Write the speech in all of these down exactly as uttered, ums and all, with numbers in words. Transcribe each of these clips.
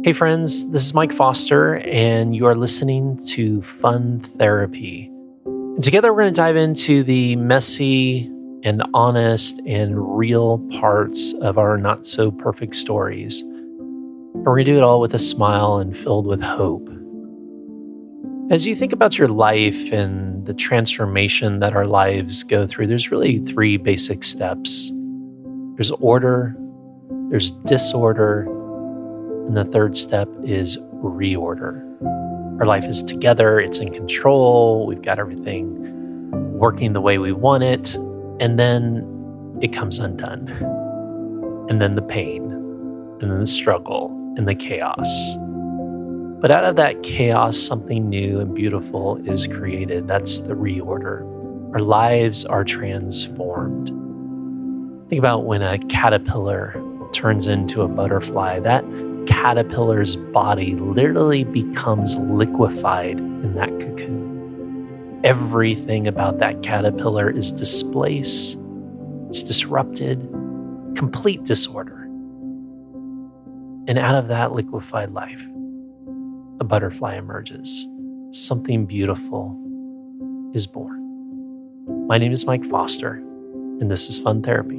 Hey friends, this is Mike Foster, and you are listening to Fun Therapy. And together we're going to dive into the messy and honest and real parts of our not-so-perfect stories. And we're going to do it all with a smile and filled with hope. As you think about your life and the transformation that our lives go through, there's really three basic steps. There's order, there's disorder, and the third step is reorder. Our life is together, it's in control, we've got everything working the way we want it, and then it comes undone. And then the pain, and then the struggle, and the chaos. But out of that chaos, something new and beautiful is created. That's the reorder. Our lives are transformed. Think about when a caterpillar turns into a butterfly. That caterpillar's body literally becomes liquefied in that cocoon. Everything about that caterpillar is displaced, it's disrupted, complete disorder. And out of that liquefied life, a butterfly emerges. Something beautiful is born. My name is Mike Foster, and this is Fun Therapy.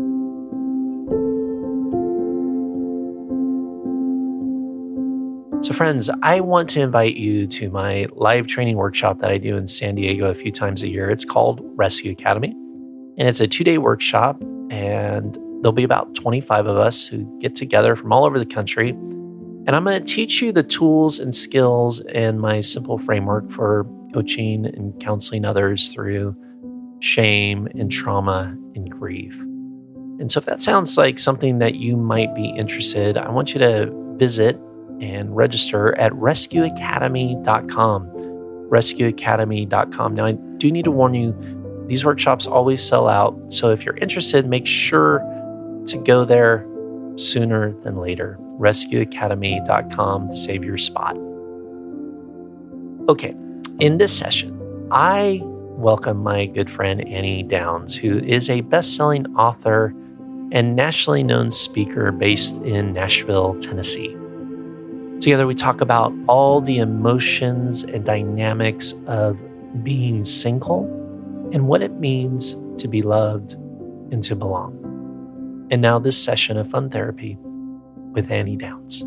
So friends, I want to invite you to my live training workshop that I do in San Diego a few times a year. It's called Rescue Academy, and it's a two-day workshop, and there'll be about twenty-five of us who get together from all over the country. And I'm going to teach you the tools and skills and my simple framework for coaching and counseling others through shame and trauma and grief. And so if that sounds like something that you might be interested, I want you to visit and register at rescue academy dot com. rescue academy dot com. Now, I do need to warn you, these workshops always sell out. So if you're interested, make sure to go there sooner than later. rescue academy dot com to save your spot. Okay, in this session, I welcome my good friend Annie Downs, who is a best-selling author and nationally known speaker based in Nashville, Tennessee. Together, we talk about all the emotions and dynamics of being single and what it means to be loved and to belong. And now this session of Fun Therapy with Annie Downs.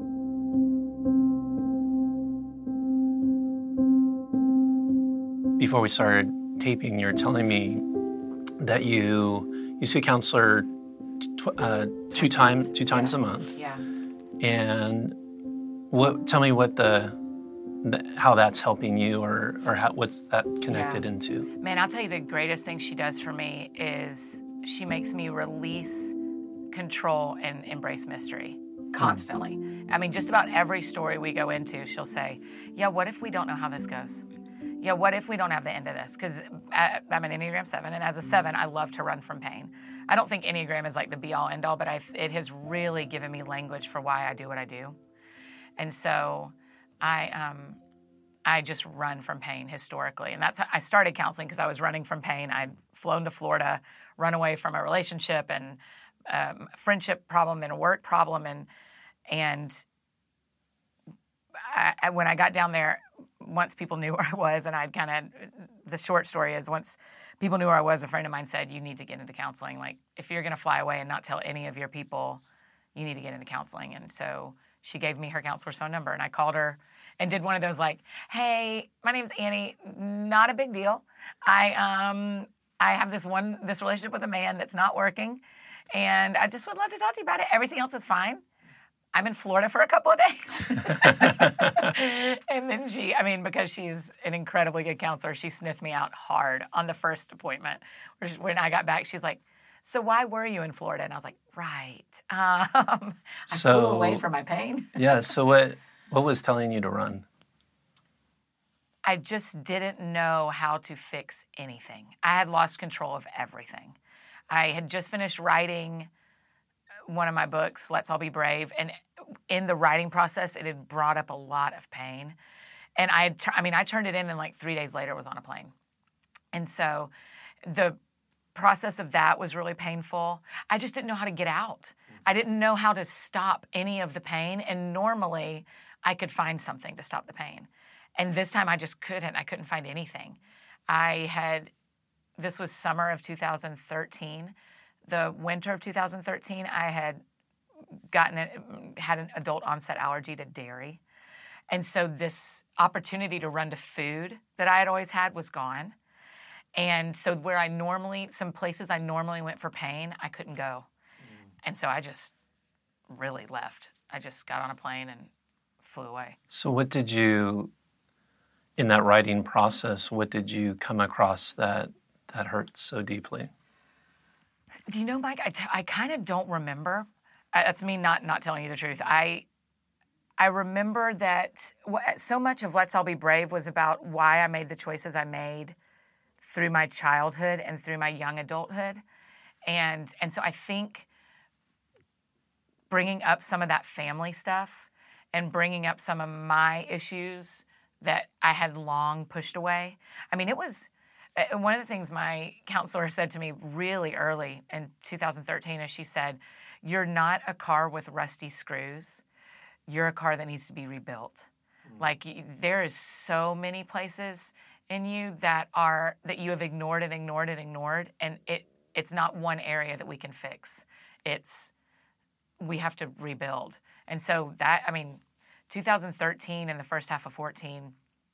Before we started taping, you're telling me that you you see a counselor tw- uh, two time two times yeah. a month. Yeah. And what? Tell me what the, the how that's helping you, or or how, what's that connected yeah. into? Man, I'll tell you the greatest thing she does for me is she makes me release control and embrace mystery constantly. I mean, just about every story we go into, she'll say, yeah, what if we don't know how this goes? Yeah, what if we don't have the end of this? Because I'm an Enneagram seven, and as a seven, I love to run from pain. I don't think Enneagram is like the be-all, end-all, but I've, it has really given me language for why I do what I do. And so I um, I just run from pain historically. And that's how I started counseling, because I was running from pain. I'd flown to Florida, run away from a relationship and um, friendship problem and a work problem. And and I, I, when I got down there, once people knew where I was, and I'd kind of, the short story is, once people knew where I was, a friend of mine said, you need to get into counseling. Like, if you're going to fly away and not tell any of your people, you need to get into counseling. And so she gave me her counselor's phone number, and I called her and did one of those like, hey, my name's Annie, not a big deal. I um I have this one, this relationship with a man that's not working, and I just would love to talk to you about it. Everything else is fine. I'm in Florida for a couple of days. And then she, I mean, because she's an incredibly good counselor, she sniffed me out hard on the first appointment. When I got back, she's like, so why were you in Florida? And I was like, right. Um, I so, flew away from my pain. yeah, so what what was telling you to run? I just didn't know how to fix anything. I had lost control of everything. I had just finished writing one of my books, Let's All Be Brave, and in the writing process, it had brought up a lot of pain. And I, had t- I mean, I turned it in, and like three days later, was on a plane. And so, the process of that was really painful. I just didn't know how to get out. I didn't know how to stop any of the pain, and normally I could find something to stop the pain. And this time I just couldn't. I couldn't find anything. I had, this was summer of two thousand thirteen. The winter of two thousand thirteen, I had gotten, a, had an adult onset allergy to dairy. And so this opportunity to run to food that I had always had was gone. And so where I normally, some places I normally went for pain, I couldn't go. Mm. And so I just really left. I just got on a plane and flew away. So what did you, in that writing process, what did you come across that that hurt so deeply? Do you know, Mike, I, t- I kind of don't remember. Uh, that's me not, not telling you the truth. I I remember that w- so much of Let's All Be Brave was about why I made the choices I made through my childhood and through my young adulthood. And, and so I think bringing up some of that family stuff and bringing up some of my issues that I had long pushed away. I mean, it was uh, one of the things my counselor said to me really early in two thousand thirteen is she said, "You're not a car with rusty screws. You're a car that needs to be rebuilt." Mm. Like you, there is so many places in you that are that you have ignored and ignored and ignored, and it it's not one area that we can fix. It's we have to rebuild. And so that, I mean, two thousand thirteen and the first half of fourteen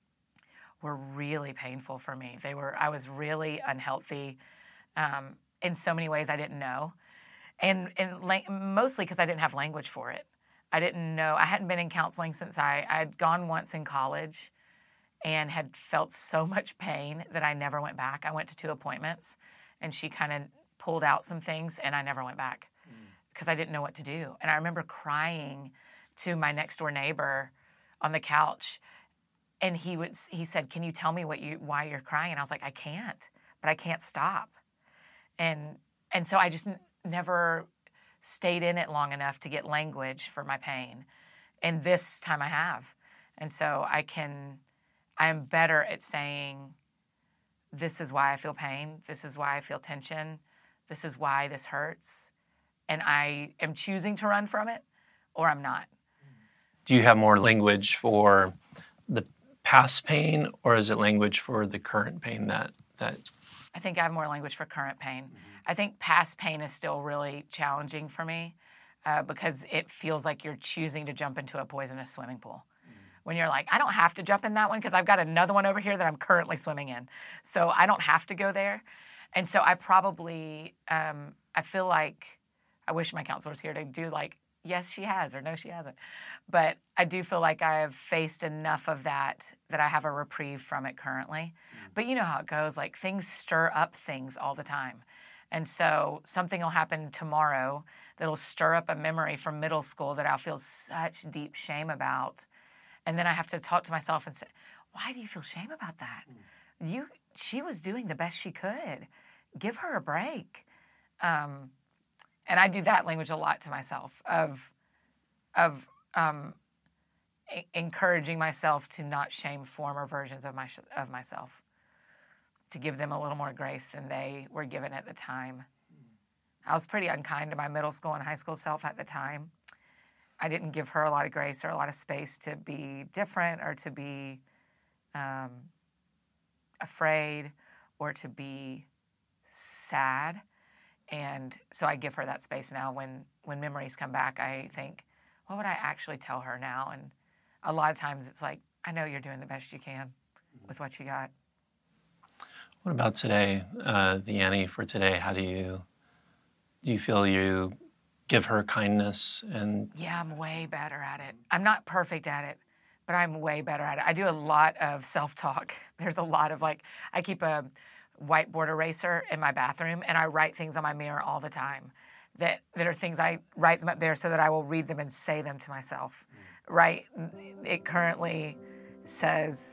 were really painful for me. They were, I was really unhealthy um, in so many ways I didn't know. And, and la- mostly because I didn't have language for it. I didn't know, I hadn't been in counseling since I, I had gone once in college and had felt so much pain that I never went back. I went to two appointments and she kind of pulled out some things and I never went back because mm. I didn't know what to do. And I remember crying to my next door neighbor on the couch, and he would he said, "Can you tell me what you why you're crying?" And I was like, "I can't, but I can't stop." And and so I just n- never stayed in it long enough to get language for my pain. And this time I have. And so I can I am better at saying, this is why I feel pain, this is why I feel tension, this is why this hurts, and I am choosing to run from it, or I'm not. Do you have more language for the past pain, or is it language for the current pain that that? I think I have more language for current pain. Mm-hmm. I think past pain is still really challenging for me uh, because it feels like you're choosing to jump into a poisonous swimming pool. Mm-hmm. When you're like, I don't have to jump in that one because I've got another one over here that I'm currently swimming in. So I don't have to go there. And so I probably, um, I feel like, I wish my counselor was here to do like, yes, she has, or no, she hasn't. But I do feel like I have faced enough of that that I have a reprieve from it currently. Mm. But you know how it goes. Like, things stir up things all the time. And so something will happen tomorrow that'll stir up a memory from middle school that I'll feel such deep shame about. And then I have to talk to myself and say, why do you feel shame about that? Mm. You, she was doing the best she could. Give her a break. Um, And I do that language a lot to myself of, of um, e- encouraging myself to not shame former versions of my of myself, to give them a little more grace than they were given at the time. I was pretty unkind to my middle school and high school self at the time. I didn't give her a lot of grace or a lot of space to be different or to be um, afraid or to be sad. And so I give her that space now. When, when memories come back, I think, what would I actually tell her now? And a lot of times it's like, I know you're doing the best you can with what you got. What about today, uh, the Annie for today? How do you do you feel you give her kindness? And yeah, I'm way better at it. I'm not perfect at it, but I'm way better at it. I do a lot of self-talk. There's a lot of like, I keep a whiteboard eraser in my bathroom, and I write things on my mirror all the time. That that are things I write them up there so that I will read them and say them to myself. Mm. Right? It currently says,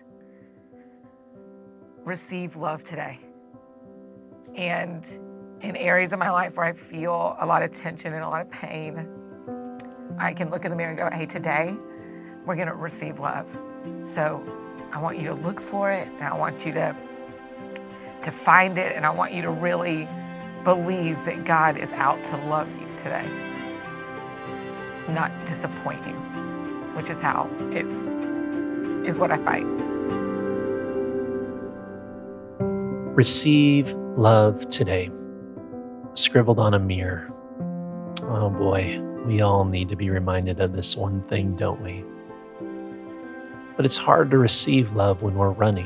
receive love today. And in areas of my life where I feel a lot of tension and a lot of pain, I can look in the mirror and go, hey, today we're going to receive love. So I want you to look for it, and I want you to to find it, and I want you to really believe that God is out to love you today. not disappoint you, which is how it is what I fight. Receive love today, scribbled on a mirror. Oh boy, we all need to be reminded of this one thing, don't we? But it's hard to receive love when we're running.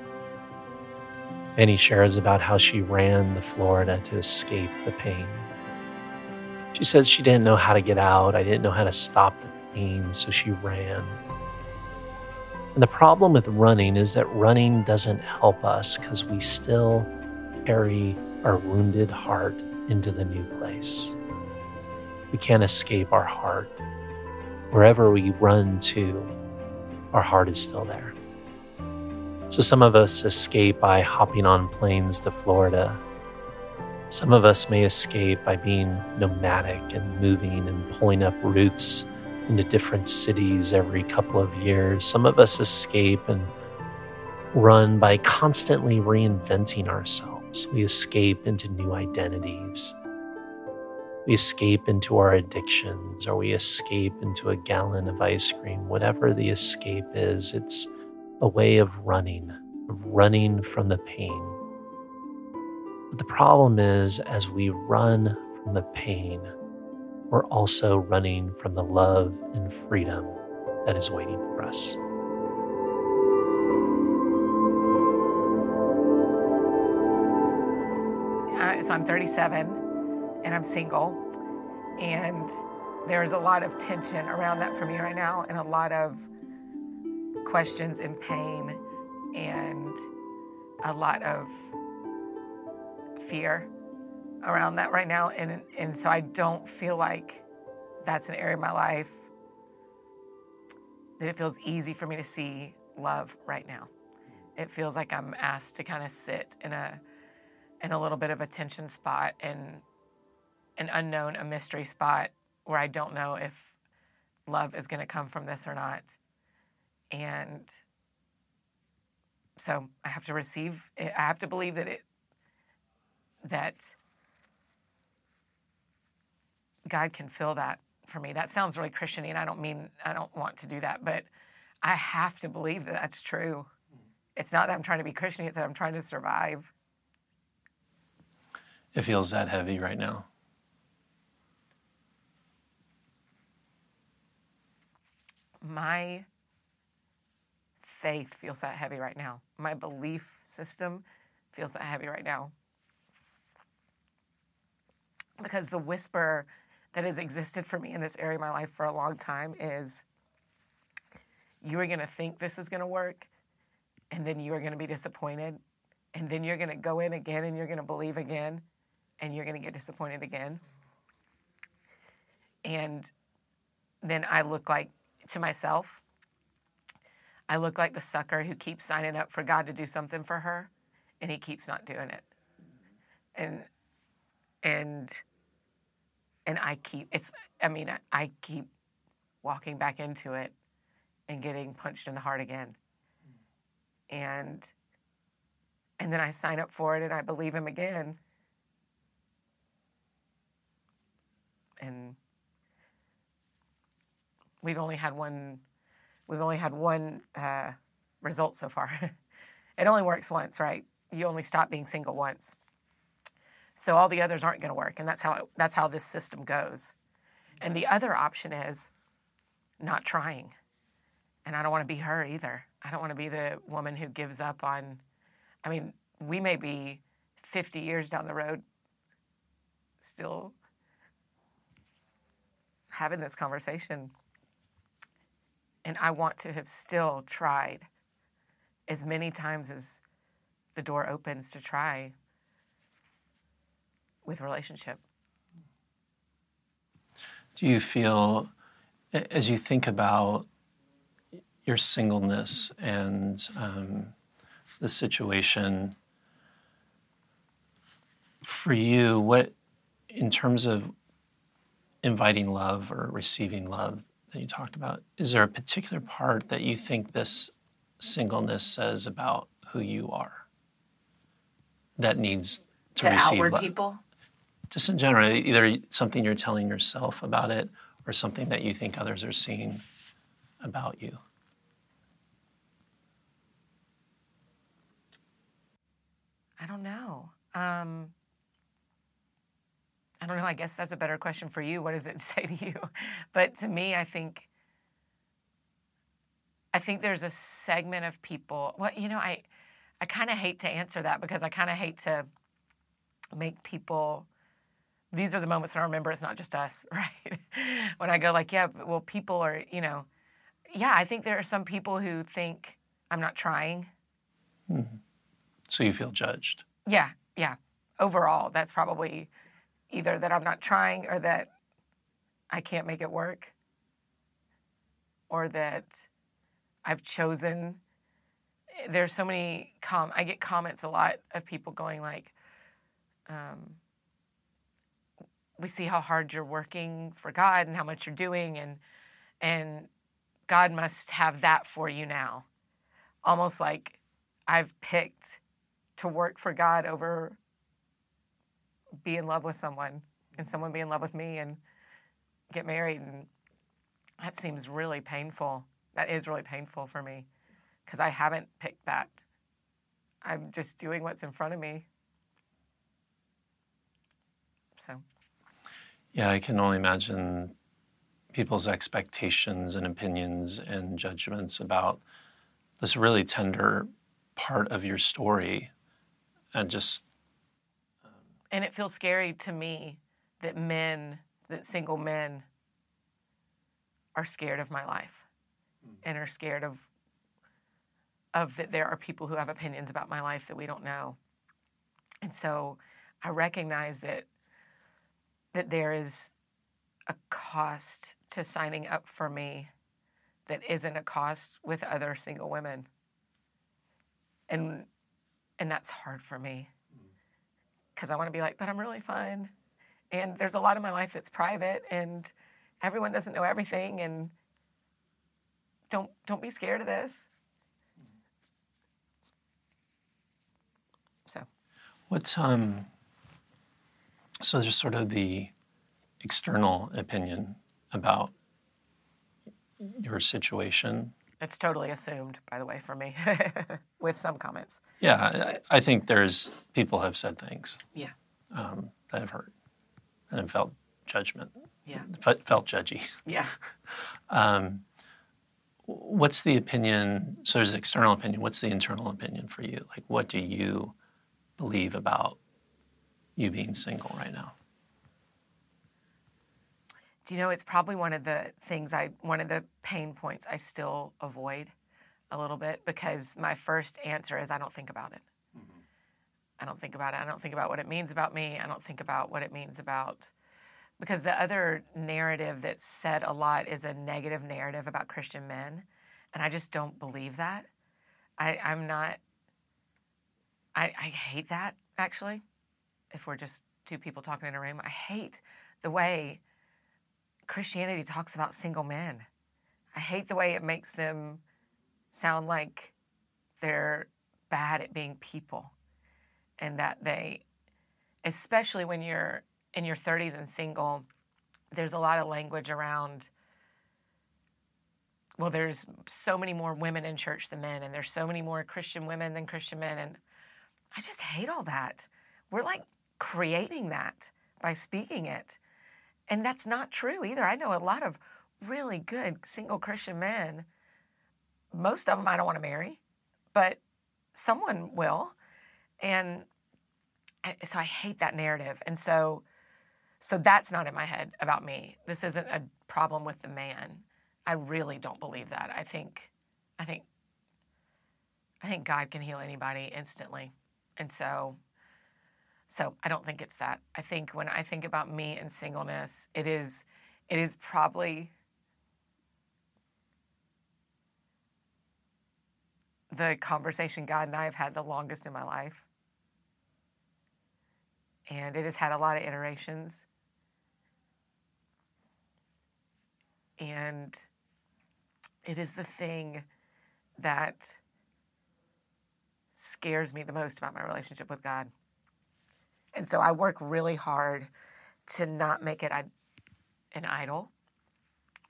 Annie shares about how she ran to Florida to escape the pain. She says she didn't know how to get out. I didn't know how to stop the pain, so she ran. And the problem with running is that running doesn't help us because we still carry our wounded heart into the new place. We can't escape our heart. Wherever we run to, our heart is still there. So some of us escape by hopping on planes to Florida. Some of us may escape by being nomadic and moving and pulling up roots into different cities every couple of years. Some of us escape and run by constantly reinventing ourselves. We escape into new identities. We escape into our addictions, or we escape into a gallon of ice cream. Whatever the escape is, it's a way of running, of running from the pain. But the problem is, as we run from the pain, we're also running from the love and freedom that is waiting for us. Uh, so I'm thirty-seven and I'm single, and there's a lot of tension around that for me right now, and a lot of questions and pain, and a lot of fear around that right now. And, and so I don't feel like that's an area of my life that it feels easy for me to see love right now. It feels like I'm asked to kind of sit in a in a little bit of a tension spot, and an unknown, a mystery spot where I don't know if love is going to come from this or not. And so I have to receive it. I have to believe that it, that God can fill that for me. That sounds really Christian-y, and I don't mean, I don't want to do that, but I have to believe that that's true. It's not that I'm trying to be Christian, it's that I'm trying to survive. It feels that heavy right now. My faith feels that heavy right now. My belief system feels that heavy right now. Because the whisper that has existed for me in this area of my life for a long time is, you are going to think this is going to work, and then you are going to be disappointed, and then you're going to go in again, and you're going to believe again, and you're going to get disappointed again. And then I look like, to myself, I look like the sucker who keeps signing up for God to do something for her, and he keeps not doing it. And, and, and I keep, it's, I mean, I, I keep walking back into it and getting punched in the heart again. And, and then I sign up for it and I believe him again. And we've only had one, we've only had one uh, result so far. It only works once, right? You only stop being single once. So all the others aren't going to work, and that's how it, that's how this system goes. And the other option is not trying. And I don't want to be her either. I don't want to be the woman who gives up on, I mean, we may be fifty years down the road still having this conversation. And I want to have still tried as many times as the door opens to try with relationship. Do you feel, as you think about your singleness and um, the situation for you, what, in terms of inviting love or receiving love that you talked about, is there a particular part that you think this singleness says about who you are that needs to, to receive outward love? People? Just in general, either something you're telling yourself about it, or something that you think others are seeing about you? I don't know. Um, I don't know. I guess that's a better question for you. What does it say to you? But to me, I think, I think there's a segment of people. Well, you know, I, I kind of hate to answer that because I kind of hate to make people. These are the moments when I remember it's not just us, right? When I go like, yeah, well, people are, you know, yeah. I think there are some people who think I'm not trying. Mm-hmm. So you feel judged. Yeah, yeah. Overall, that's probably either that I'm not trying or that I can't make it work or that I've chosen. There's so many, com- I get comments a lot of people going like, um, we see how hard you're working for God and how much you're doing and and God must have that for you now. Almost like I've picked to work for God over be in love with someone and someone be in love with me and get married. And that seems really painful. That is really painful for me because I haven't picked that. I'm just doing what's in front of me. So. Yeah, I can only imagine people's expectations and opinions and judgments about this really tender part of your story. And just... Um, and it feels scary to me that men, that single men are scared of my life mm. and are scared of, of that there are people who have opinions about my life that we don't know. And so I recognize that that there is a cost to signing up for me that isn't a cost with other single women. And and that's hard for me because I want to be like, but I'm really fun. And there's a lot of my life that's private and everyone doesn't know everything and don't don't be scared of this. So what's um so there's sort of the external opinion about your situation. It's totally assumed, by the way, for me, with some comments. Yeah, I, I think there's people have said things. Yeah. Um, that have hurt and have felt judgment. Yeah. Felt, felt judgy. Yeah. um, what's the opinion? So there's external opinion. What's the internal opinion for you? Like, what do you believe about you being single right now? Do you know, it's probably one of the things I, one of the pain points I still avoid a little bit because my first answer is I don't think about it. Mm-hmm. I don't think about it. I don't think about what it means about me. I don't think about what it means about, because the other narrative that's said a lot is a negative narrative about Christian men. And I just don't believe that. I, I'm not, I, I hate that actually. If we're just two people talking in a room, I hate the way Christianity talks about single men. I hate the way it makes them sound like they're bad at being people and that they, especially when you're in your thirties and single, there's a lot of language around, well, there's so many more women in church than men and there's so many more Christian women than Christian men. And I just hate all that. We're like creating that by speaking it. And that's not true either. I know a lot of really good single Christian men. Most of them I don't want to marry, but someone will. And I, so I hate that narrative. And so, so that's not in my head about me. This isn't a problem with the man. I really don't believe that. I think, I think, I think God can heal anybody instantly. And so, so I don't think it's that. I think when I think about me and singleness, it is, it is probably the conversation God and I have had the longest in my life. And it has had a lot of iterations. And it is the thing that scares me the most about my relationship with God. And so I work really hard to not make it an idol,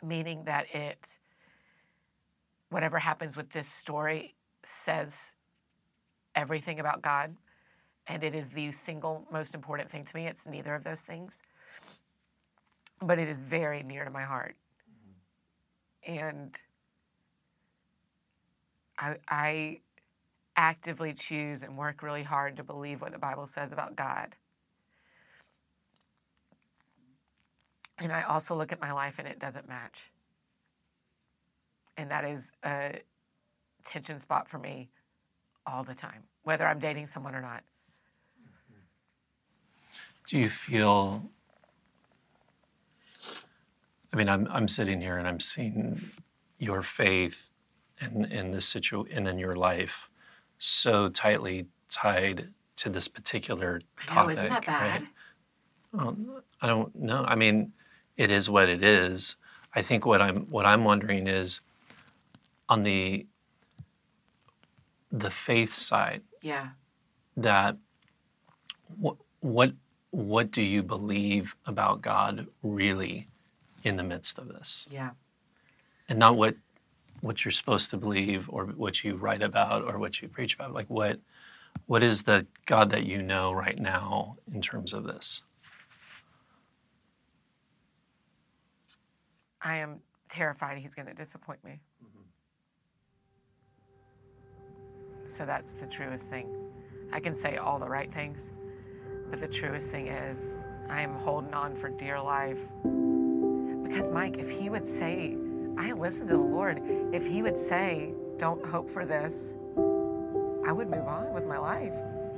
meaning that it, whatever happens with this story, says everything about God, and it is the single most important thing to me. It's neither of those things, but it is very near to my heart. Mm-hmm. And I, I actively choose and work really hard to believe what the Bible says about God. And I also look at my life and it doesn't match. And that is a tension spot for me all the time, whether I'm dating someone or not. Do you feel, I mean, I'm I'm sitting here and I'm seeing your faith and in this situation and in your life so tightly tied to this particular topic. I know, isn't that bad? Right? Well, I don't know. I mean, it is what it is. I think what I'm what I'm wondering is on the the faith side. Yeah. That what what what do you believe about God really in the midst of this? Yeah. And not what what you're supposed to believe or what you write about or what you preach about. Like what what is the God that you know right now in terms of this? I am terrified he's going to disappoint me. Mm-hmm. So that's the truest thing. I can say all the right things, but the truest thing is I am holding on for dear life. Because, Mike, if he would say, I listen to the Lord, if he would say, don't hope for this, I would move on with my life.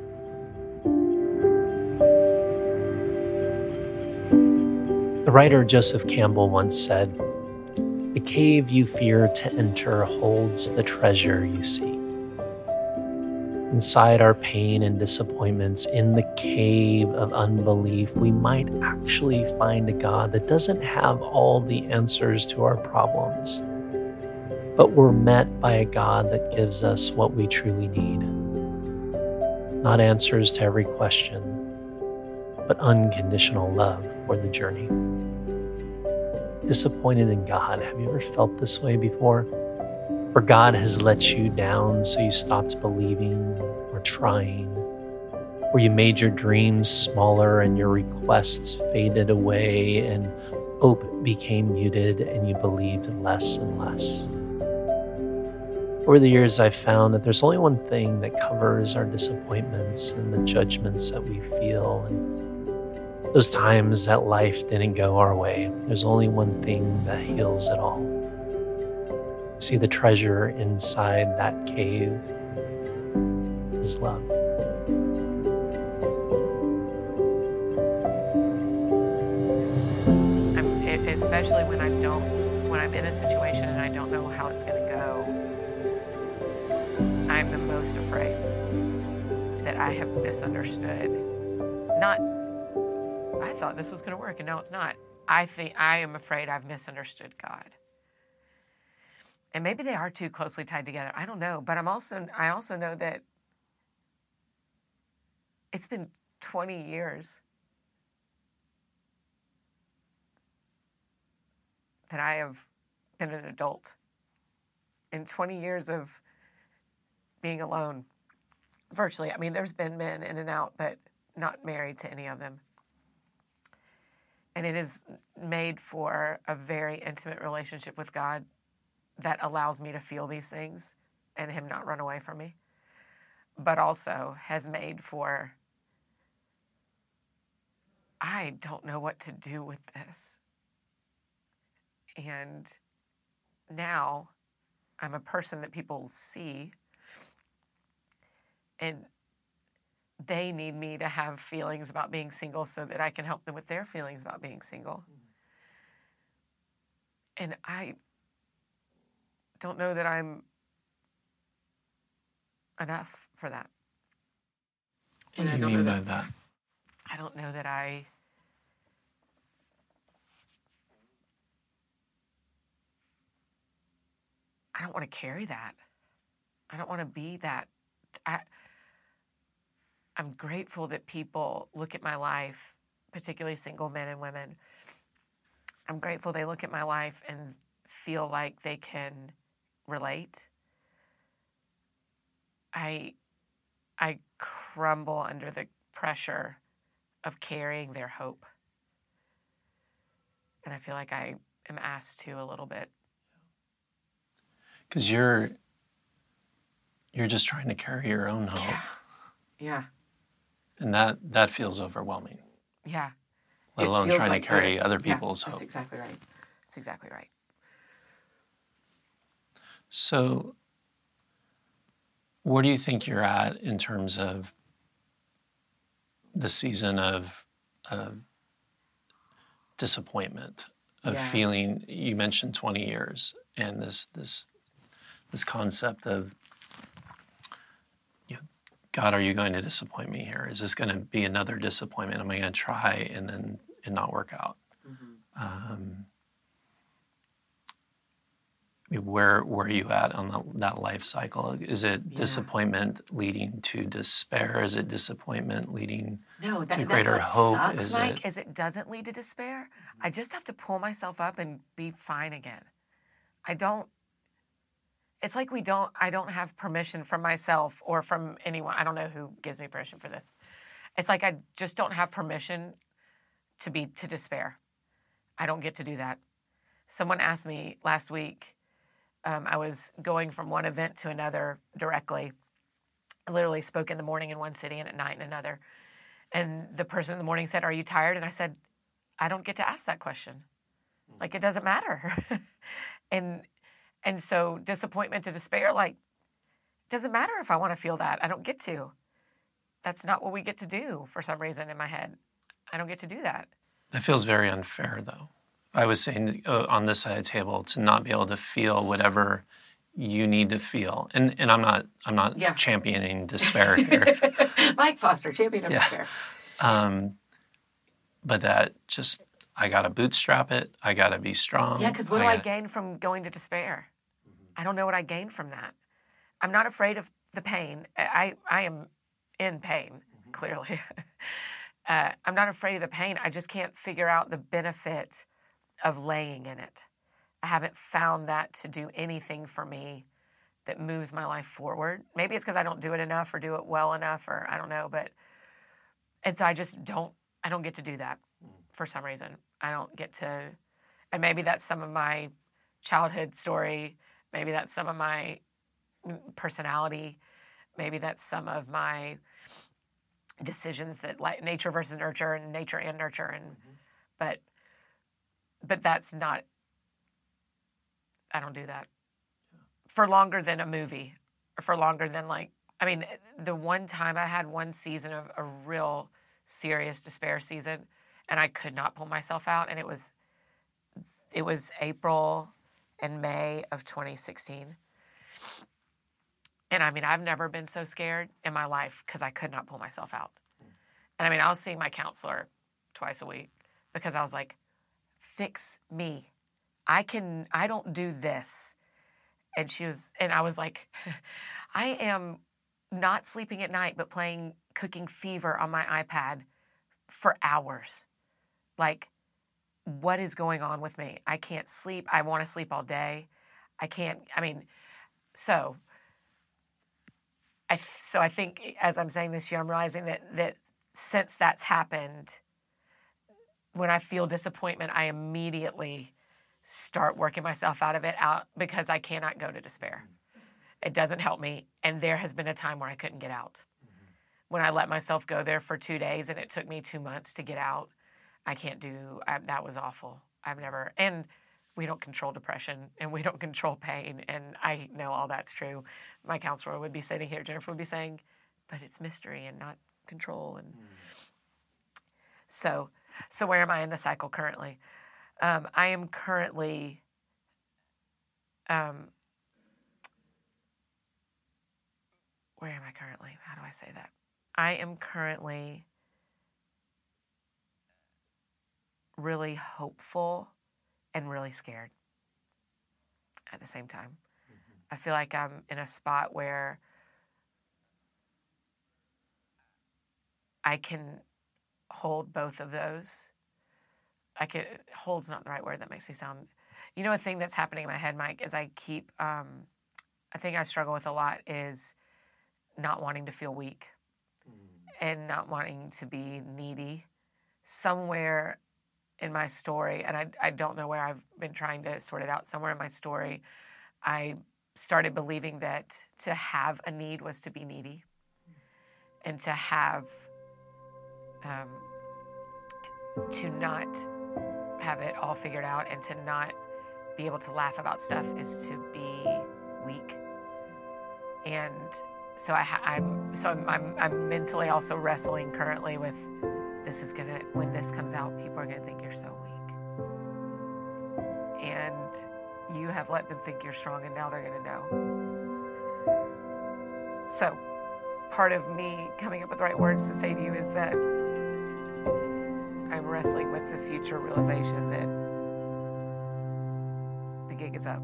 The writer Joseph Campbell once said, "The cave you fear to enter holds the treasure you seek." Inside our pain and disappointments, in the cave of unbelief, we might actually find a God that doesn't have all the answers to our problems, but we're met by a God that gives us what we truly need. Not answers to every question, but unconditional love for the journey. Disappointed in God, have you ever felt this way before? Where God has let you down so you stopped believing or trying, where you made your dreams smaller and your requests faded away and hope became muted and you believed less and less. Over the years, I've found that there's only one thing that covers our disappointments and the judgments that we feel and those times that life didn't go our way. There's only one thing that heals it all. See, the treasure inside that cave is love. I'm, especially when I don't, when I'm in a situation and I don't know how it's going to go, I'm the most afraid that I have misunderstood. Not, I thought this was going to work and now it's not. I think I am afraid I've misunderstood God. And maybe they are too closely tied together. I don't know. But I'm also, I also know that it's been twenty years that I have been an adult. And twenty years of being alone, virtually. I mean, there's been men in and out, but not married to any of them. And it is made for a very intimate relationship with God that allows me to feel these things and him not run away from me, but also has made for, I don't know what to do with this. And now I'm a person that people see, and they need me to have feelings about being single so that I can help them with their feelings about being single. And I don't know that I'm enough for that. What do you mean by that? I don't know that I I don't want to carry that. I don't want to be that. I, I'm grateful that people look at my life, particularly single men and women, I'm grateful they look at my life and feel like they can relate. I I crumble under the pressure of carrying their hope. And I feel like I am asked to a little bit. Because you're you're just trying to carry your own hope. Yeah. Yeah. And that, that feels overwhelming. Yeah. Let It alone feels trying like to carry that. other Yeah, people's that's hope. exactly right. That's exactly right. So where do you think you're at in terms of the season of, of disappointment, of Yeah. feeling? You mentioned twenty years, and this this this concept of, you know, God, are you going to disappoint me here? Is this going to be another disappointment? Am I going to try and then it not work out? Mm-hmm. Um, I mean, where where are you at on the, that life cycle? Is it Yeah. disappointment leading to despair? Is it disappointment leading No, to that, that's greater what hope? sucks, Is Mike, it? is it doesn't lead to despair. I just have to pull myself up and be fine again. I don't, it's like we don't, I don't have permission from myself or from anyone. I don't know who gives me permission for this. It's like I just don't have permission to be, to despair. I don't get to do that. Someone asked me last week, um, I was going from one event to another directly. I literally spoke in the morning in one city and at night in another. And the person in the morning said, "Are you tired?" And I said, "I don't get to ask that question. Like, it doesn't matter." and and so disappointment to despair, like, it doesn't matter if I want to feel that. I don't get to. That's not what we get to do for some reason in my head. I don't get to do that. That feels very unfair, though. I was saying uh, on this side of the table to not be able to feel whatever you need to feel, and and I'm not I'm not Yeah. championing despair here. Mike Foster, champion of Yeah. despair. Um, but that just, I got to bootstrap it. I got to be strong. Yeah, because what do I gotta- gain from going to despair? I don't know what I gain from that. I'm not afraid of the pain. I, I am in pain, clearly. uh, I'm not afraid of the pain. I just can't figure out the benefit of laying in it. I haven't found that to do anything for me that moves my life forward. Maybe it's because I don't do it enough or do it well enough, or I don't know. But and so I just don't. I don't get to do that for some reason. I don't get to, and maybe that's some of my childhood story. Maybe that's some of my personality. Maybe that's some of my decisions that, like, nature versus nurture and nature and nurture. And mm-hmm. but but that's not. I don't do that for longer than a movie, or for longer than, like, I mean, the one time I had one season of a real serious despair season, and I could not pull myself out, and it was it was April and May of twenty sixteen. And I mean, I've never been so scared in my life because I could not pull myself out. And I mean, I was seeing my counselor twice a week because I was like, fix me. I can, I don't do this. And she was, and I was like, I am not sleeping at night, but playing Cooking Fever on my iPad for hours. Like, what is going on with me? I can't sleep. I want to sleep all day. I can't, I mean, so I, so I think as I'm saying this year, I'm realizing that, that since that's happened, when I feel disappointment, I immediately start working myself out of it out because I cannot go to despair. It doesn't help me. And there has been a time where I couldn't get out. Mm-hmm. When I let myself go there for two days and it took me two months to get out, I can't do, I, that was awful. I've never, and we don't control depression and we don't control pain. And I know all that's true. My counselor would be sitting here, Jennifer would be saying, but it's mystery and not control. And mm. so, so where am I in the cycle currently? Um, I am currently, um, where am I currently? How do I say that? I am currently really hopeful and really scared at the same time. Mm-hmm. I feel like I'm in a spot where I can hold both of those. I could, hold's not the right word. That makes me sound, you know, a thing that's happening in my head, Mike, is I keep, um, a thing I struggle with a lot is not wanting to feel weak and not wanting to be needy. Somewhere in my story, and I, I don't know where, I've been trying to sort it out, somewhere in my story, I started believing that to have a need was to be needy, and to have, um, to not have it all figured out and to not be able to laugh about stuff is to be weak. And so I, I'm, so I'm, I'm, I'm mentally also wrestling currently with, this is gonna, when this comes out, people are gonna think you're so weak. And you have let them think you're strong, and now they're gonna know. So part of me coming up with the right words to say to you is that I'm wrestling with the future realization that the gig is up.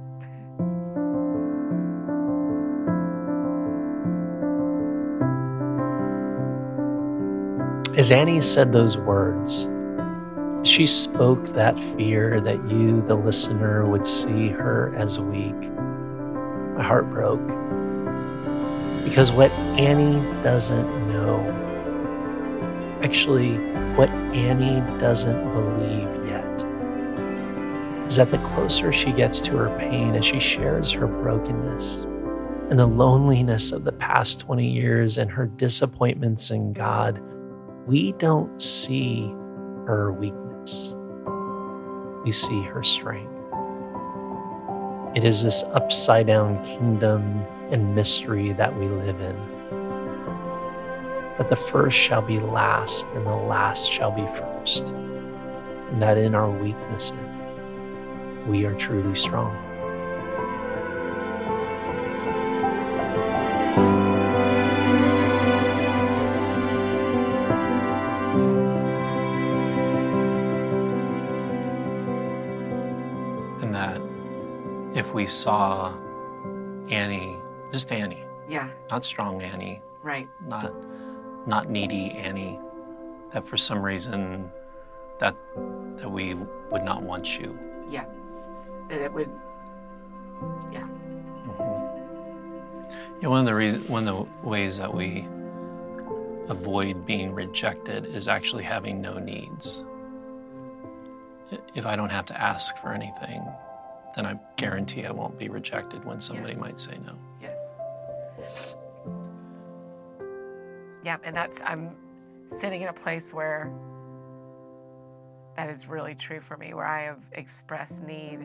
As Annie said those words, she spoke that fear that you, the listener, would see her as weak. My heart broke. Because what Annie doesn't know, actually, what Annie doesn't believe yet, is that the closer she gets to her pain as she shares her brokenness and the loneliness of the past twenty years and her disappointments in God, we don't see her weakness. We see her strength. It is this upside down kingdom and mystery that we live in. That the first shall be last and the last shall be first. And that in our weaknesses, we are truly strong. And that if we saw Annie, just Annie, Yeah, not strong Annie, right. not not needy Annie, that for some reason that that we would not want you. Yeah. That it would, yeah. Mm-hmm. Yeah, one of the reasons, one of the ways that we avoid being rejected is actually having no needs. If I don't have to ask for anything, then I guarantee I won't be rejected when somebody Yes. might say no. Yes. Yeah, and that's, I'm sitting in a place where that is really true for me, where I have expressed need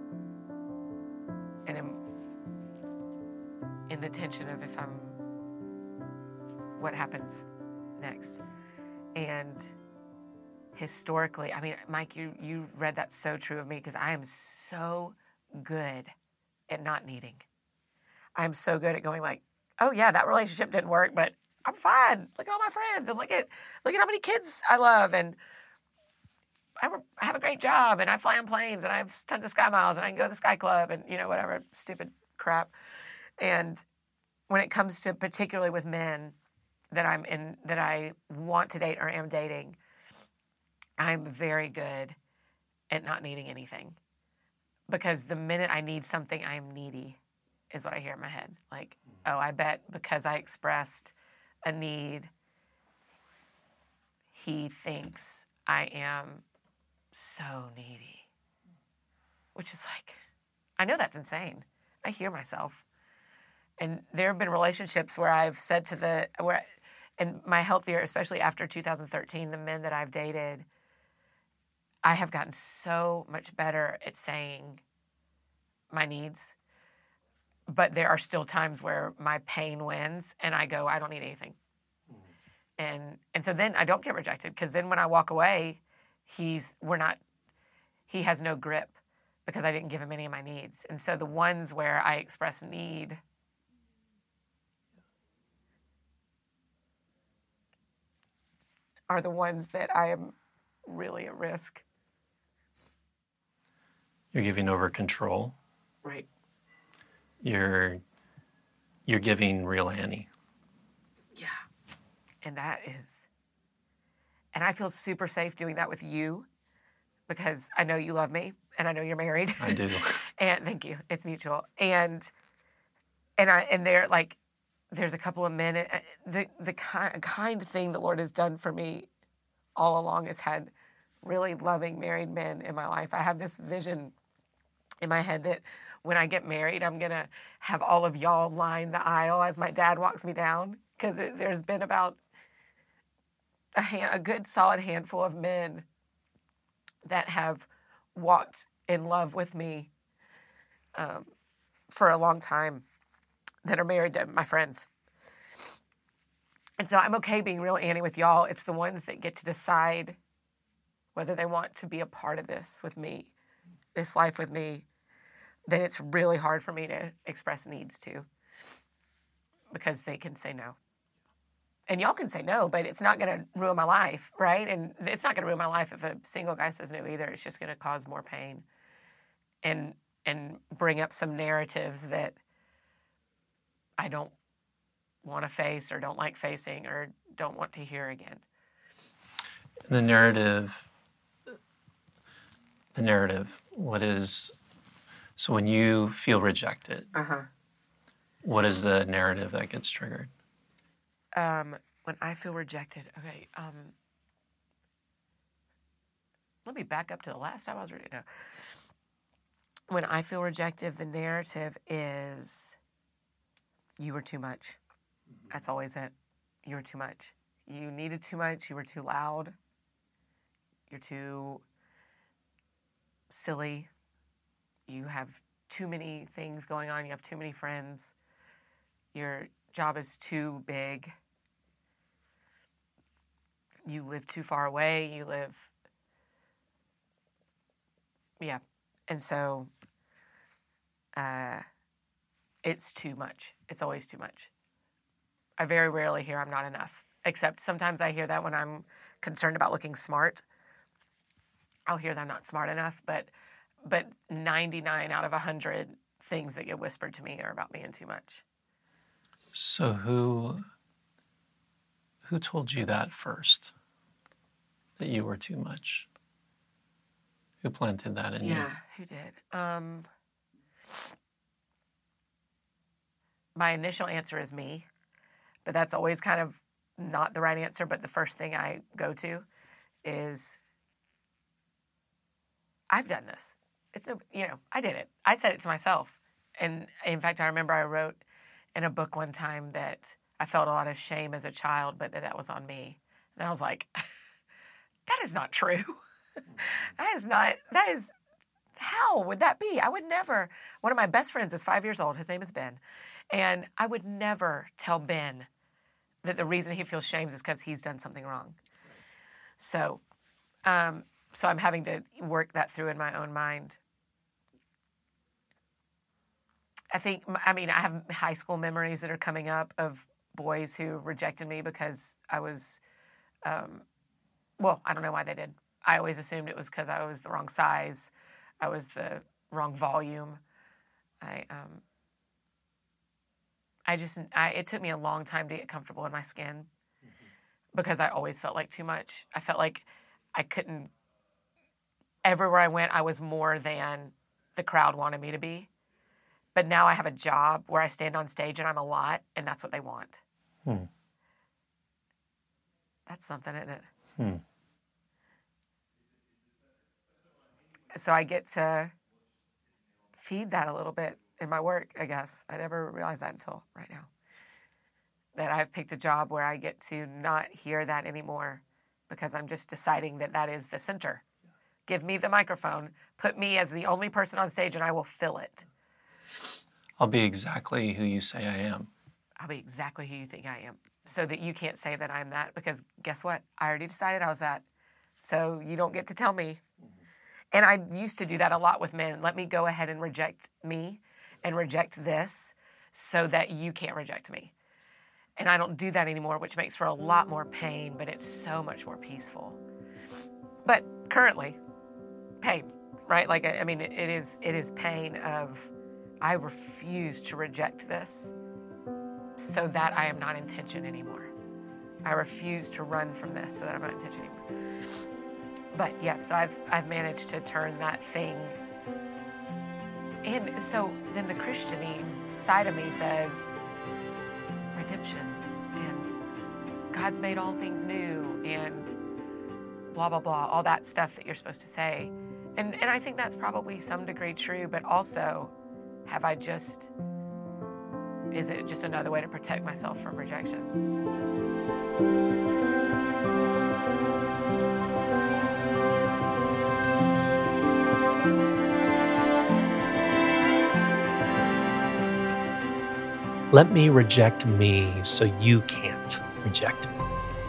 and am in the tension of if I'm, what happens next. And historically, I mean, Mike, you, you read that so true of me, because I am so good at not needing. I'm so good at going like, oh yeah, that relationship didn't work, but I'm fine. Look at all my friends, and look at look at how many kids I love, and I have a great job, and I fly on planes, and I have tons of sky miles, and I can go to the Sky Club, and you know, whatever stupid crap. And when it comes to particularly with men that I'm in, that I want to date or am dating, I'm very good at not needing anything. Because the minute I need something, I am needy, is what I hear in my head. Like, oh, I bet because I expressed a need, he thinks I am so needy. Which is like, I know that's insane. I hear myself. And there have been relationships where I've said to the, where, in my healthier, especially after two thousand thirteen, the men that I've dated, I have gotten so much better at saying my needs. But there are still times where my pain wins and I go, I don't need anything. Mm. And and so then I don't get rejected, because then when I walk away, he's, we're not, he has no grip because I didn't give him any of my needs. And so the ones where I express need, are the ones that I am really at risk. You're giving over control. Right. You're you're giving real Annie. Yeah. And that is, and I feel super safe doing that with you, because I know you love me and I know you're married. I do. And thank you. It's mutual. And and I and they're like, there's a couple of men. uh, The the kind kind thing the Lord has done for me all along is had really loving married men in my life. I have this vision in my head that when I get married, I'm gonna have all of y'all line the aisle as my dad walks me down, because there's been about a, hand, a good solid handful of men that have walked in love with me um, for a long time that are married to my friends. And so I'm okay being real Annie with y'all. It's the ones that get to decide whether they want to be a part of this with me, this life with me, then it's really hard for me to express needs to, because they can say no. And y'all can say no, but it's not going to ruin my life, right? And it's not going to ruin my life if a single guy says no either. It's just going to cause more pain and and bring up some narratives that I don't want to face or don't like facing or don't want to hear again. The narrative, the narrative, what is, so when you feel rejected, Uh-huh. what is the narrative that gets triggered? Um, when I feel rejected, okay, um, let me back up to the last time I was ready. No. When I feel rejected, the narrative is, you were too much. That's always it. You were too much. You needed too much. You were too loud. You're too silly. You have too many things going on. You have too many friends. Your job is too big. You live too far away. You live, yeah. And so uh, it's too much. It's always too much. I very rarely hear I'm not enough, except sometimes I hear that when I'm concerned about looking smart. I'll hear that I'm not smart enough, but but ninety-nine out of one hundred things that get whispered to me are about being too much. So who who told you that first? That you were too much? Who planted that in you? Yeah, who did? Um, my initial answer is me, but that's always kind of not the right answer. But the first thing I go to is, I've done this. It's no, you know, I did it. I said it to myself. And in fact, I remember I wrote in a book one time that I felt a lot of shame as a child, but that that was on me. And I was like, that is not true. That is not, that is, how would that be? I would never, one of my best friends is five years old. His name is Ben. And I would never tell Ben that the reason he feels shame is because he's done something wrong. So, um, so I'm having to work that through in my own mind. I think, I mean, I have high school memories that are coming up of boys who rejected me because I was, um, well, I don't know why they did. I always assumed it was because I was the wrong size. I was the wrong volume. I, um, I just, I, it took me a long time to get comfortable in my skin mm-hmm. because I always felt like too much. I felt like I couldn't, everywhere I went, I was more than the crowd wanted me to be. But now I have a job where I stand on stage and I'm a lot, and that's what they want. Hmm. That's something, isn't it? Hmm. So I get to feed that a little bit in my work, I guess. I never realized that until right now. That I've picked a job where I get to not hear that anymore because I'm just deciding that that is the center. Give me the microphone, put me as the only person on stage, and I will fill it. I'll be exactly who you say I am. I'll be exactly who you think I am. So that you can't say that I'm that, because guess what? I already decided I was that. So you don't get to tell me. And I used to do that a lot with men. Let me go ahead and reject me and reject this so that you can't reject me. And I don't do that anymore, which makes for a lot more pain, but it's so much more peaceful. But currently, pain, right? Like, I mean, it is it is pain of, I refuse to reject this so that I am not in tension anymore. I refuse to run from this so that I'm not in tension anymore. But yeah, so I've I've managed to turn that thing. And so then the Christian-y side of me says redemption and God's made all things new and blah, blah, blah, all that stuff that you're supposed to say. And and I think that's probably some degree true, but also have I just, is it just another way to protect myself from rejection? Let me reject me so you can't reject me.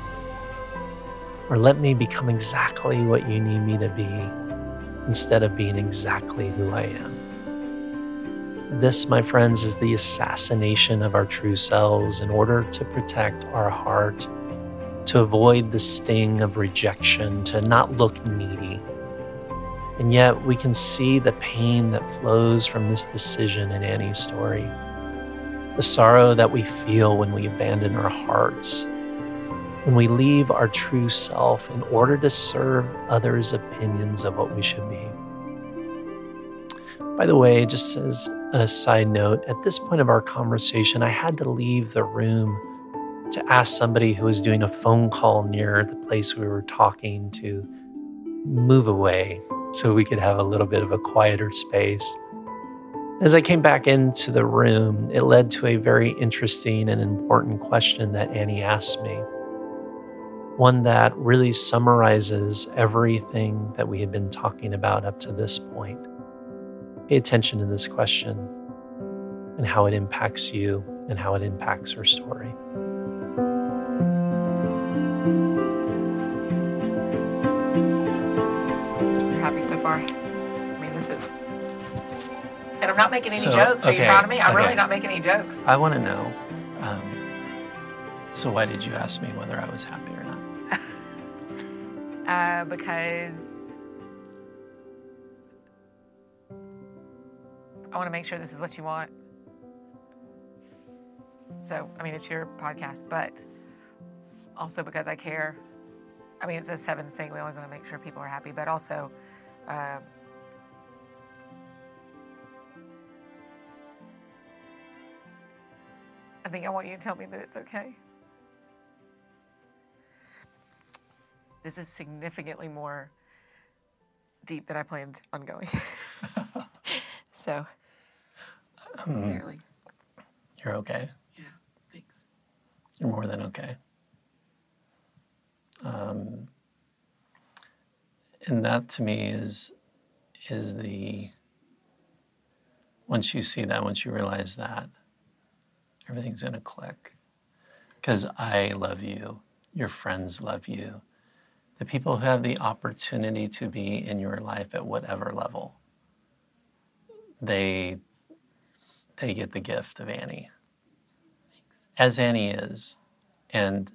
Or let me become exactly what you need me to be instead of being exactly who I am. This, my friends, is the assassination of our true selves in order to protect our heart, to avoid the sting of rejection, to not look needy. And yet we can see the pain that flows from this decision in Annie's story. The sorrow that we feel when we abandon our hearts, when we leave our true self in order to serve others' opinions of what we should be. By the way, just as a side note, at this point of our conversation, I had to leave the room to ask somebody who was doing a phone call near the place we were talking to move away so we could have a little bit of a quieter space. As I came back into the room, it led to a very interesting and important question that Annie asked me. One that really summarizes everything that we had been talking about up to this point. Pay attention to this question and how it impacts you and how it impacts her story. You're happy so far? I mean, this is... And I'm not making any So, jokes. Are okay, you proud of me? I'm okay. really not making any jokes. I want to know, um, so why did you ask me whether I was happy or not? Uh, because I want to make sure this is what you want. So, I mean, it's your podcast, but also because I care. I mean, it's a sevens thing. We always want to make sure people are happy, but also... Uh, I think I want you to tell me that it's okay. This is significantly more deep than I planned on going. So, Um, clearly. You're okay. Yeah, thanks. You're more than okay. Um, and that to me is is the, once you see that, once you realize that, everything's going to click. Because I love you. Your friends love you. The people who have the opportunity to be in your life at whatever level, they they get the gift of Annie. Thanks. As Annie is. And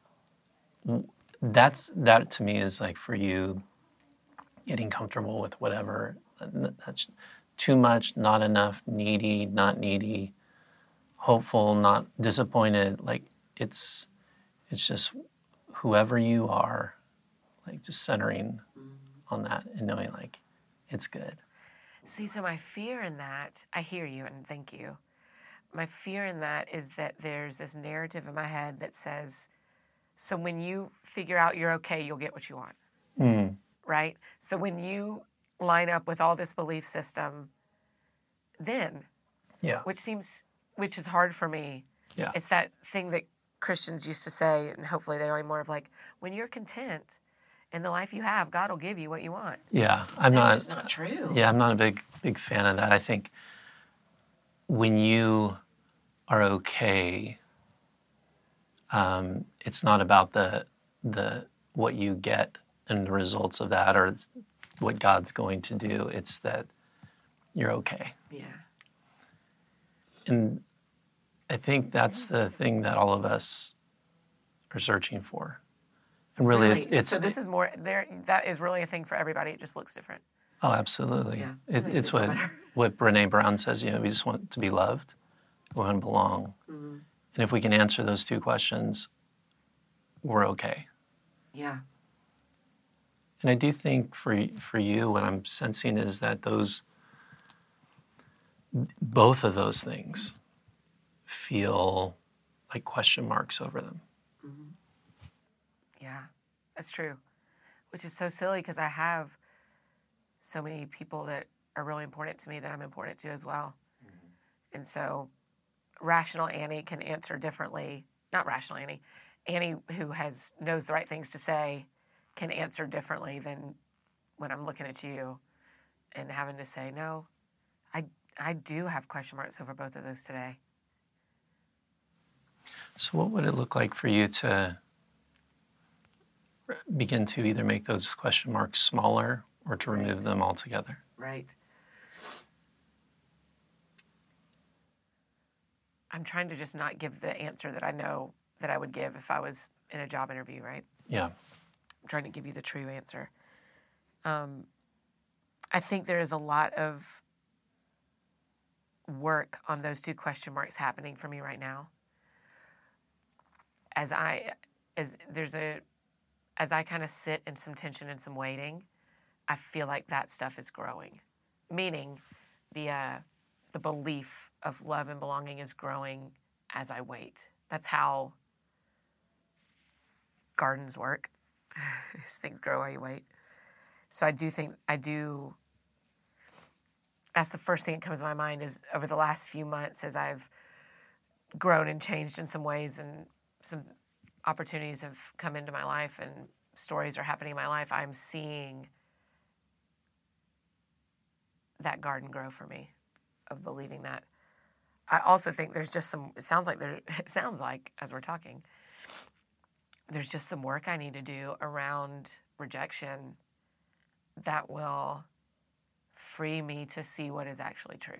that's that to me is like for you getting comfortable with whatever. That's too much, not enough, needy, not needy, hopeful, not disappointed. Like it's it's just whoever you are, like just centering mm-hmm. on that and knowing like it's good. See, so my fear in that, I hear you and thank you. My fear in that is that there's this narrative in my head that says, so when you figure out you're okay, you'll get what you want. Mm. Right? So when you line up with all this belief system, then, yeah, which seems, which is hard for me. Yeah. It's that thing that Christians used to say, and hopefully they don't anymore, of like, when you're content in the life you have, God will give you what you want. Yeah, I'm That's not. just not true. Yeah, I'm not a big big fan of that. I think when you are okay, um, it's not about the the what you get and the results of that, or what God's going to do. It's that you're okay. Yeah. And I think that's the thing that all of us are searching for. And really, Really? it's, it's so this is more there. That is really a thing for everybody. It just looks different. oh, absolutely. Yeah, It, makes it's me feel what better. what Brene Brown says. You know, we just want to be loved. We want to belong. Mm-hmm. And if we can answer those two questions, we're okay. Yeah. And I do think for for you, what I'm sensing is that those, both of those things feel like question marks over them. Mm-hmm. Yeah, that's true. Which is so silly because I have so many people that are really important to me that I'm important to as well. Mm-hmm. And so rational Annie can answer differently. Not rational Annie. Annie, who has knows the right things to say, can answer differently than when I'm looking at you and having to say, no, I, I do have question marks over both of those today. So what would it look like for you to begin to either make those question marks smaller or to remove them altogether? Right. I'm trying to just not give the answer that I know that I would give if I was in a job interview, right? Yeah. I'm trying to give you the true answer. Um, I think there is a lot of work on those two question marks happening for me right now. As I, as there's a, as I kind of sit in some tension and some waiting, I feel like that stuff is growing. Meaning, the uh, the belief of love and belonging is growing as I wait. That's how gardens work. Things grow while you wait. So I do think, I do, that's the first thing that comes to my mind is over the last few months as I've grown and changed in some ways and some opportunities have come into my life and stories are happening in my life, I'm seeing that garden grow for me of believing that. I also think there's just some, it sounds like there, it sounds like as we're talking, there's just some work I need to do around rejection that will free me to see what is actually true.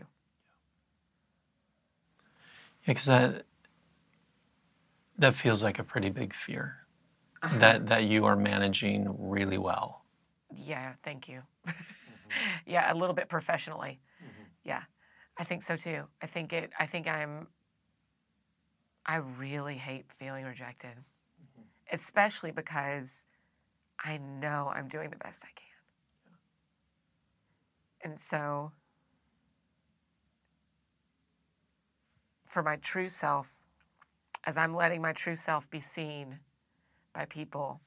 Yeah, because that, that feels like a pretty big fear, uh-huh. that, that you are managing really well. Yeah, thank you. Mm-hmm. Yeah, a little bit professionally. Mm-hmm. Yeah, I think so too. I think it, I think I'm, I really hate feeling rejected. Especially because I know I'm doing the best I can. And so, for my true self, as I'm letting my true self be seen by people,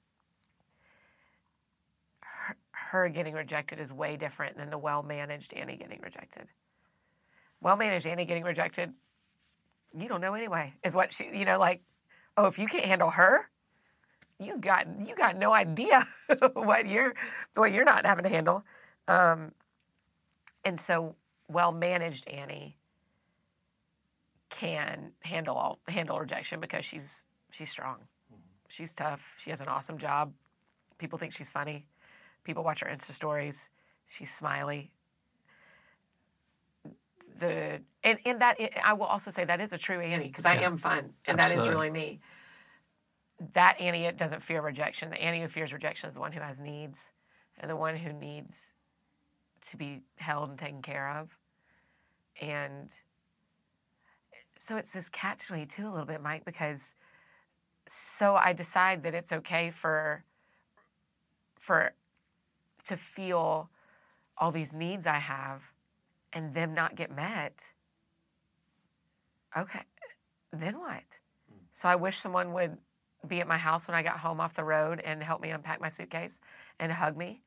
her, her getting rejected is way different than the well-managed Annie getting rejected. Well-managed Annie getting rejected, you don't know anyway, is what she, you know, like, oh, if you can't handle her, you got you got no idea what you're what you're not having to handle. Um, and so, well managed Annie can handle all handle rejection because she's she's strong, she's tough. She has an awesome job. People think she's funny. People watch her Insta stories. She's smiley. The and and that I will also say that is a true Annie because I yeah. am fun and Absolutely. that is really me. That Annie it doesn't fear rejection. The Annie who fears rejection is the one who has needs and the one who needs to be held and taken care of. And so it's this catch twenty-two a little bit, Mike, because so I decide that it's okay for for to feel all these needs I have and them not get met. Okay, then what? So I wish someone would be at my house when I got home off the road and help me unpack my suitcase and hug me.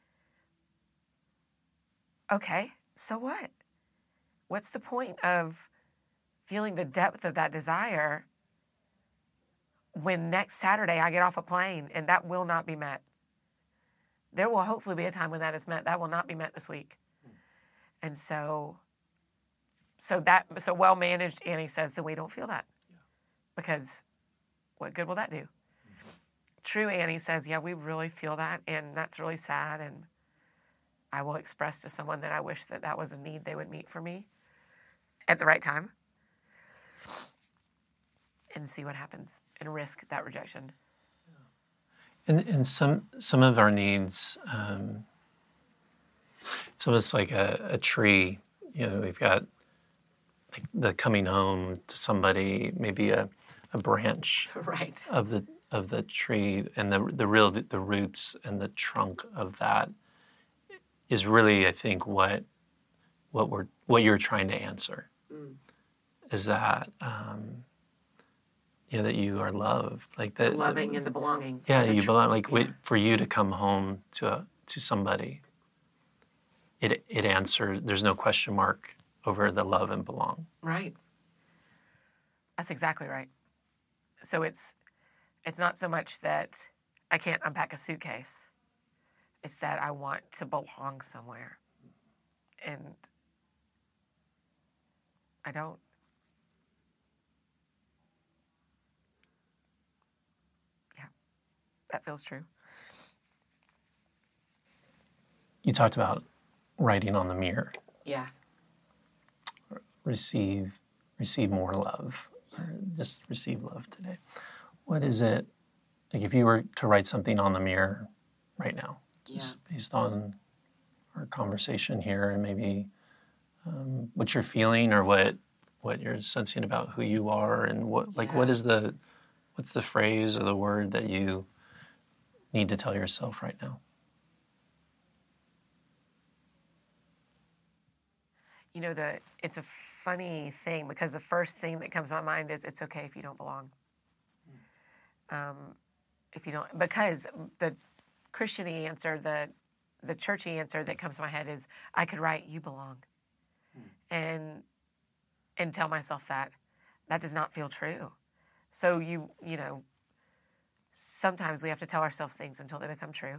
Okay, so what? What's the point of feeling the depth of that desire when next Saturday I get off a plane and that will not be met? There will hopefully be a time when that is met. That will not be met this week. And so, so that, so well-managed Annie says that we don't feel that. Yeah. Because what good will that do? Mm-hmm. True Annie says, yeah, we really feel that, and that's really sad, and I will express to someone that I wish that that was a need they would meet for me at the right time and see what happens and risk that rejection. And, and some some of our needs, um, it's almost like a, a tree. You know, we've got like the coming home to somebody, maybe a, a branch right. of the of the tree and the the real the roots and the trunk of that is really, I think, what what we're what you're trying to answer. Mm. Is that um, you know that you are loved, like that the loving the, and the belonging. Yeah, the you tr- belong. Like yeah. wait, for you to come home to a, to somebody, it it answers. There's no question mark over the love and belong. Right. That's exactly right. So it's it's not so much that I can't unpack a suitcase. It's that I want to belong somewhere. And I don't. Yeah, that feels true. You talked about writing on the mirror. Yeah. Receive, receive more love. Or just receive love today. What is it, like if you were to write something on the mirror right now, yeah. just based on our conversation here and maybe um, what you're feeling or what what you're sensing about who you are and what, like, yeah. what is the, what's the phrase or the word that you need to tell yourself right now? You know, the it's a funny thing because the first thing that comes to my mind is it's okay if you don't belong. Um, if you don't, because the Christian answer, the the churchy answer that comes to my head is I could write you belong, mm. and and tell myself that that does not feel true. So you you know, sometimes we have to tell ourselves things until they become true.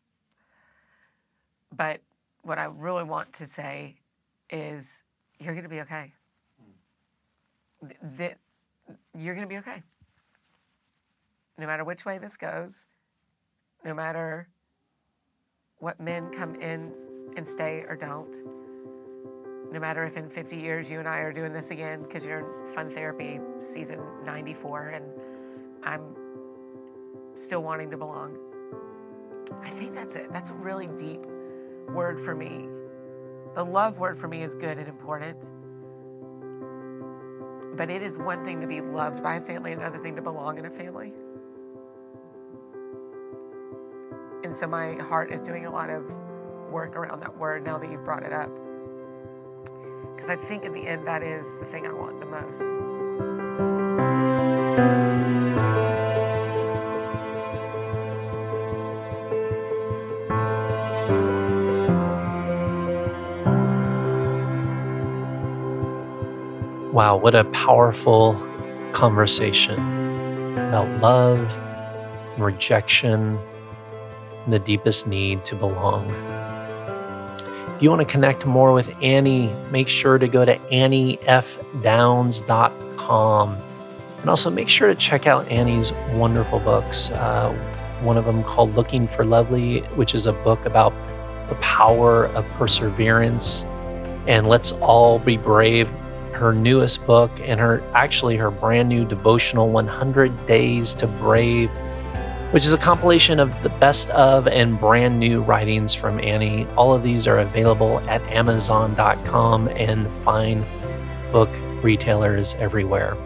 But what I really want to say is you're going to be okay. Th- th- you're going to be okay. No matter which way this goes, no matter what men come in and stay or don't, no matter if in fifty years you and I are doing this again because you're in Fun Therapy season ninety-four and I'm still wanting to belong. I think that's it. That's a really deep word for me. The love word for me is good and important. But it is one thing to be loved by a family, another thing to belong in a family. And so my heart is doing a lot of work around that word now that you've brought it up. Because I think in the end, that is the thing I want the most. Wow, what a powerful conversation about love, rejection, and the deepest need to belong. If you want to connect more with Annie, make sure to go to annie f downs dot com. And also make sure to check out Annie's wonderful books. Uh, one of them called Looking for Lovely, which is a book about the power of perseverance. And Let's All Be Brave, her newest book, and her actually her brand new devotional one hundred days to Brave, which is a compilation of the best of and brand new writings from Annie. All of these are available at amazon dot com and fine book retailers everywhere.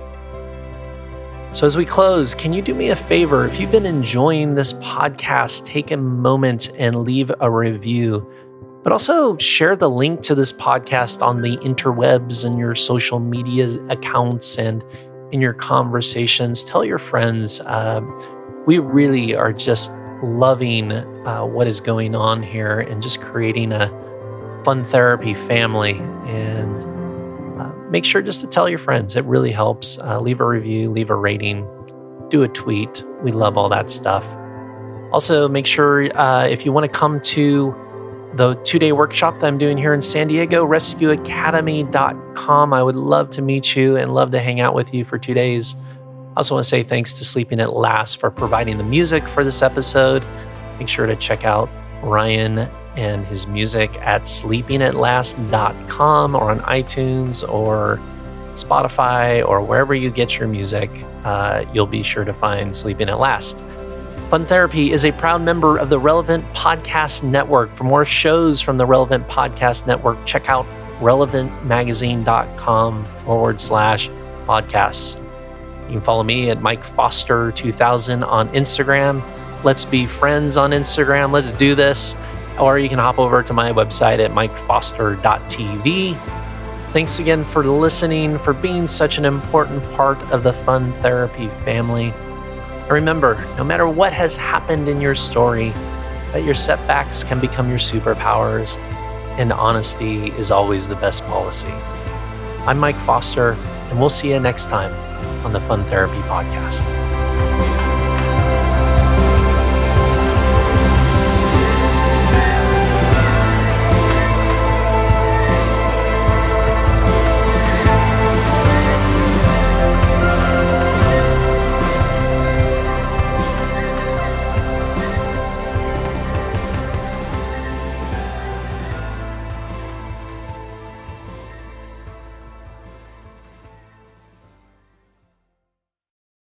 So as we close, can you do me a favor? If you've been enjoying this podcast, take a moment and leave a review. But also share the link to this podcast on the interwebs and your social media accounts and in your conversations. Tell your friends. Uh, we really are just loving uh, what is going on here and just creating a Fun Therapy family. And uh, make sure just to tell your friends. It really helps. Uh, leave a review, leave a rating, do a tweet. We love all that stuff. Also, make sure uh, if you want to come to the two-day workshop that I'm doing here in San Diego, rescue academy dot com. I would love to meet you and love to hang out with you for two days. I also want to say thanks to Sleeping at Last for providing the music for this episode. Make sure to check out Ryan and his music at sleeping at last dot com or on iTunes or Spotify or wherever you get your music. Uh, you'll be sure to find Sleeping at Last. Fun Therapy is a proud member of the Relevant Podcast Network. For more shows from the Relevant Podcast Network, check out relevant magazine dot com forward slash podcasts. You can follow me at Mike Foster two thousand on Instagram. Let's be friends on Instagram. Let's do this. Or you can hop over to my website at mike foster dot t v. Thanks again for listening, for being such an important part of the Fun Therapy family. And remember, no matter what has happened in your story, that your setbacks can become your superpowers, and honesty is always the best policy. I'm Mike Foster, and we'll see you next time on the Fun Therapy Podcast.